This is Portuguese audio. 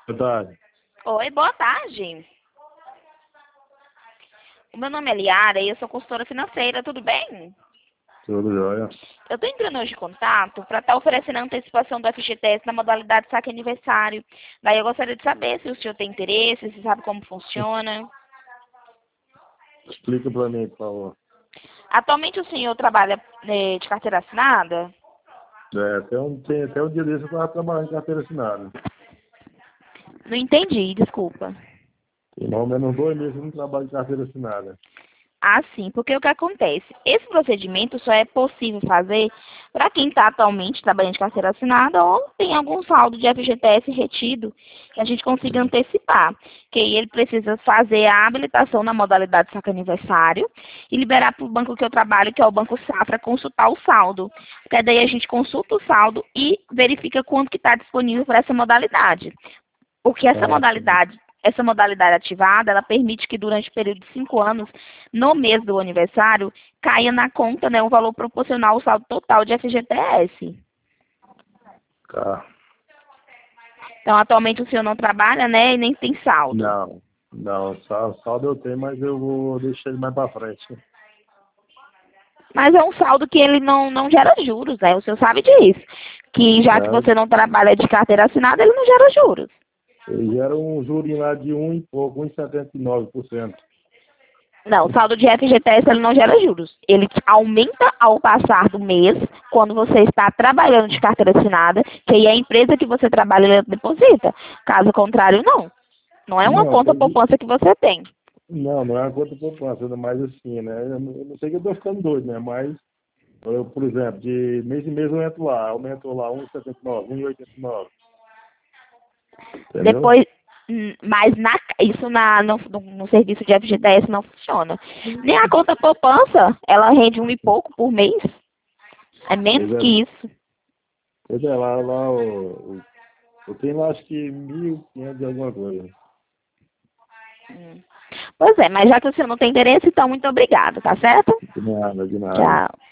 Boa tarde. Oi, boa tarde. O meu nome é Liara e eu sou consultora financeira, tudo bem? Tudo jóia. Eu estou entrando hoje em contato para estar oferecendo a antecipação do FGTS na modalidade saque aniversário. Daí eu gostaria de saber se o senhor tem interesse, se sabe como funciona. Explica para mim, por favor. Atualmente o senhor trabalha de carteira assinada? Até um dia desse eu estava trabalhando em carteira assinada. Não entendi, desculpa. Tem mais ou menos 2 meses que eu não trabalho de carteira assinada. Ah, sim, porque o que acontece? Esse procedimento só é possível fazer para quem está atualmente trabalhando de carteira assinada ou tem algum saldo de FGTS retido que a gente consiga antecipar. Que aí ele precisa fazer a habilitação na modalidade saque aniversário e liberar para o banco que eu trabalho, que é o Banco Safra, consultar o saldo. Porque daí a gente consulta o saldo e verifica quanto que está disponível para essa modalidade. Porque Ah, sim. essa modalidade ativada, ela permite que durante o período de 5 anos, no mês do aniversário, caia na conta, né, um valor proporcional ao saldo total de FGTS. Tá. Então, atualmente o senhor não trabalha, né, e nem tem saldo. Não, não, saldo eu tenho, mas eu vou deixar ele mais para frente. Mas é um saldo que ele não gera juros, né? O senhor sabe disso. Que já que Não, você não trabalha de carteira assinada, ele não gera juros. ele gera um jurinho lá de 1 e pouco, 1,79%. Não, o saldo de FGTS ele não gera juros. Ele aumenta ao passar do mês, quando você está trabalhando de carteira assinada, que aí a empresa que você trabalha ela deposita. Caso contrário, não. Não é uma Não, conta entendi. poupança que você tem. Não, não é uma conta poupança, é mais assim, né? Eu não sei que eu tô ficando doido, né? Mas, eu, por exemplo, de mês em mês eu entro lá, aumento lá 1,79, 1,89. Entendeu? Depois, mas isso no serviço de FGTS não funciona. Nem a conta poupança, ela rende um e pouco por mês. É menos Pois é, que isso. eu tenho lá acho que 1.500 e alguma coisa. Pois é, mas já que o senhor não tem interesse, então muito obrigada, tá certo? De nada, de nada. Tchau.